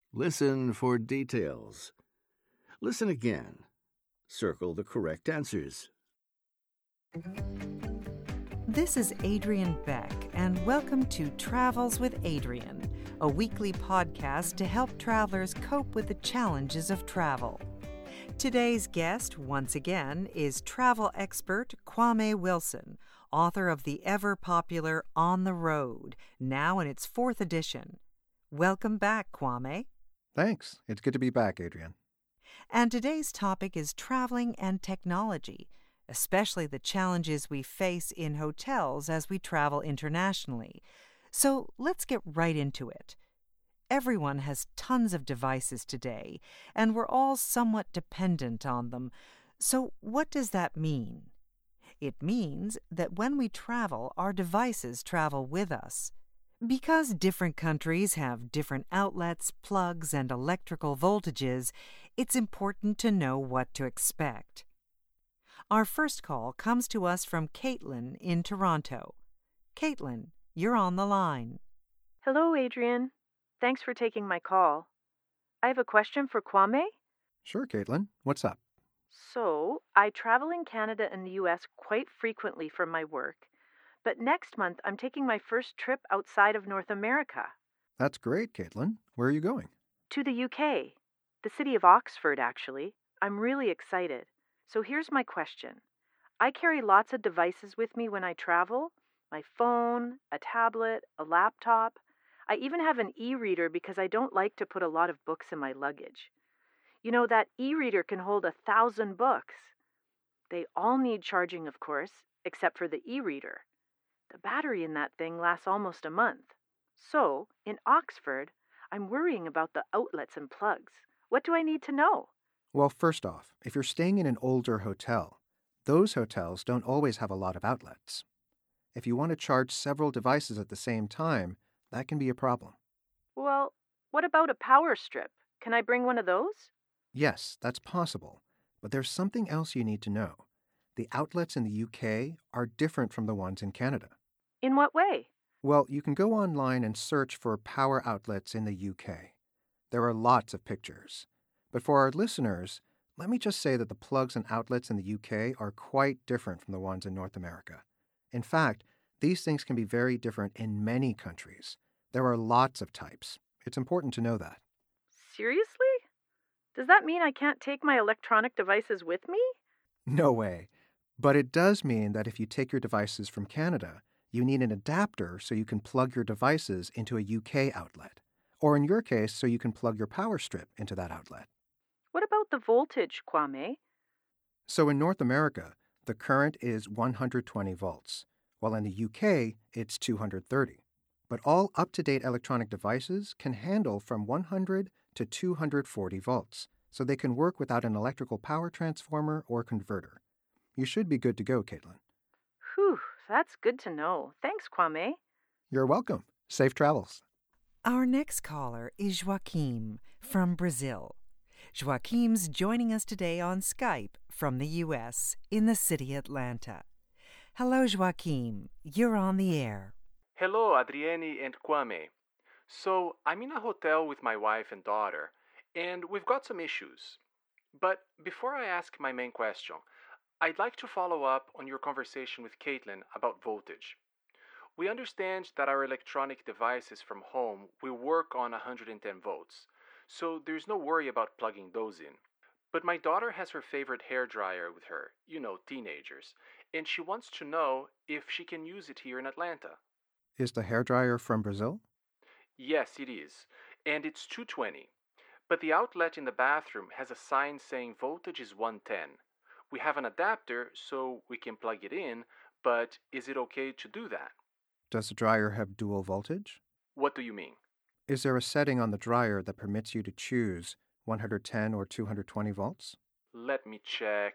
Listen for details. Listen again. Circle the correct answers. This is Adrienne Beck, and welcome to Travels with Adrienne, a weekly podcast to help travelers cope with the challenges of travel. Today's guest, once again, is travel expert Kwame Wilson, author of the ever-popular On the Road, now in its 4th edition. Welcome back, Kwame. Thanks. It's good to be back, Adrienne. And today's topic is traveling and technology, especially the challenges we face in hotels as we travel internationally. So let's get right into it. Everyone has tons of devices today, and we're all somewhat dependent on them. So what does that mean? It means that when we travel, our devices travel with us. Because different countries have different outlets, plugs, and electrical voltages, it's important to know what to expect. Our first call comes to us from Caitlin in Toronto. Caitlin, you're on the line. Hello, Adrienne. Thanks for taking my call. I have a question for Kwame. Sure, Caitlin. What's up? So, I travel in Canada and the U.S. quite frequently for my work, but next month I'm taking my first trip outside of North America. That's great, Caitlin. Where are you going? To the UK. The city of Oxford, actually. I'm really excited. So here's my question. I carry lots of devices with me when I travel. My phone, a tablet, a laptop. I even have an e-reader because I don't like to put a lot of books in my luggage. You know, that e-reader can hold 1,000 books. They all need charging, of course, except for the e-reader. The battery in that thing lasts almost a month. So, in Oxford, I'm worrying about the outlets and plugs. What do I need to know? Well, first off, if you're staying in an older hotel, those hotels don't always have a lot of outlets. If you want to charge several devices at the same time, that can be a problem. Well, what about a power strip? Can I bring one of those? Yes, that's possible, but there's something else you need to know. The outlets in the UK are different from the ones in Canada. In what way? Well, you can go online and search for power outlets in the UK. There are lots of pictures. But for our listeners, let me just say that the plugs and outlets in the UK are quite different from the ones in North America. In fact, these things can be very different in many countries. There are lots of types. It's important to know that. Seriously? Does that mean I can't take my electronic devices with me? No way. But it does mean that if you take your devices from Canada, you need an adapter so you can plug your devices into a UK outlet. Or in your case, so you can plug your power strip into that outlet. What about the voltage, Kwame? So in North America, the current is 120 volts, while in the UK, it's 230. But all up-to-date electronic devices can handle from 100 to 240 volts, so they can work without an electrical power transformer or converter. You should be good to go, Caitlin. Whew, that's good to know. Thanks, Kwame. You're welcome. Safe travels. Our next caller is Joaquim from Brazil. Joaquim's joining us today on Skype from the U.S. in the city Atlanta. Hello, Joaquim. You're on the air. Hello, Adrienne and Kwame. So, I'm in a hotel with my wife and daughter, and we've got some issues. But before I ask my main question, I'd like to follow up on your conversation with Caitlin about voltage. We understand that our electronic devices from home will work on 110 volts, so there's no worry about plugging those in. But my daughter has her favorite hairdryer with her, teenagers, and she wants to know if she can use it here in Atlanta. Is the hairdryer from Brazil? Yes, it is, and it's 220. But the outlet in the bathroom has a sign saying voltage is 110. We have an adapter so we can plug it in, but is it okay to do that? Does the dryer have dual voltage? What do you mean? Is there a setting on the dryer that permits you to choose 110 or 220 volts? Let me check.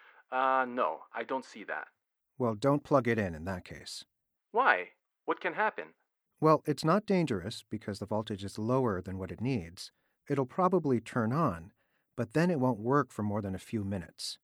No, I don't see that. Well, don't plug it in that case. Why? What can happen? Well, it's not dangerous because the voltage is lower than what it needs. It'll probably turn on, but then it won't work for more than a few minutes.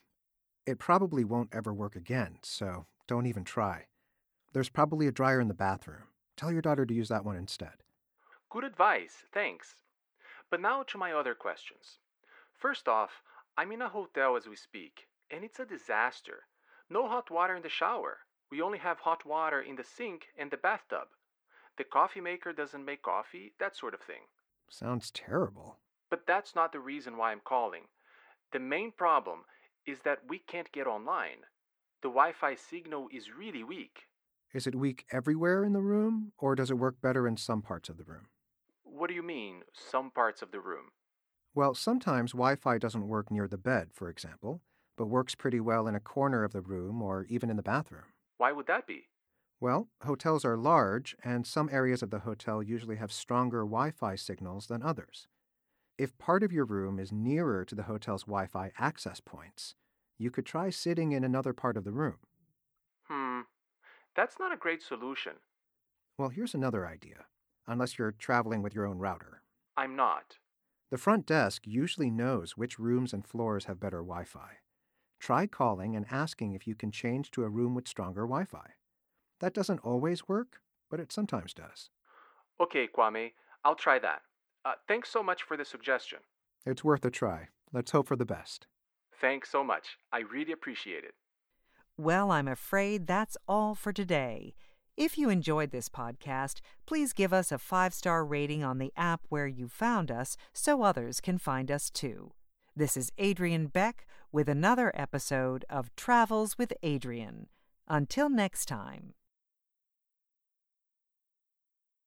It probably won't ever work again, so don't even try. There's probably a dryer in the bathroom. Tell your daughter to use that one instead. Good advice, thanks. But now to my other questions. First off, I'm in a hotel as we speak, and it's a disaster. No hot water in the shower. We only have hot water in the sink and the bathtub. The coffee maker doesn't make coffee, that sort of thing. Sounds terrible. But that's not the reason why I'm calling. The main problem is that we can't get online. The Wi-Fi signal is really weak. Is it weak everywhere in the room, or does it work better in some parts of the room? What do you mean, some parts of the room? Well, sometimes Wi-Fi doesn't work near the bed, for example, but works pretty well in a corner of the room or even in the bathroom. Why would that be? Well, hotels are large, and some areas of the hotel usually have stronger Wi-Fi signals than others. If part of your room is nearer to the hotel's Wi-Fi access points, you could try sitting in another part of the room. That's not a great solution. Well, here's another idea, unless you're traveling with your own router. I'm not. The front desk usually knows which rooms and floors have better Wi-Fi. Try calling and asking if you can change to a room with stronger Wi-Fi. That doesn't always work, but it sometimes does. Okay, Kwame, I'll try that. Thanks so much for the suggestion. It's worth a try. Let's hope for the best. Thanks so much. I really appreciate it. Well, I'm afraid that's all for today. If you enjoyed this podcast, please give us a 5-star rating on the app where you found us so others can find us too. This is Adrienne Beck with another episode of Travels with Adrienne. Until next time.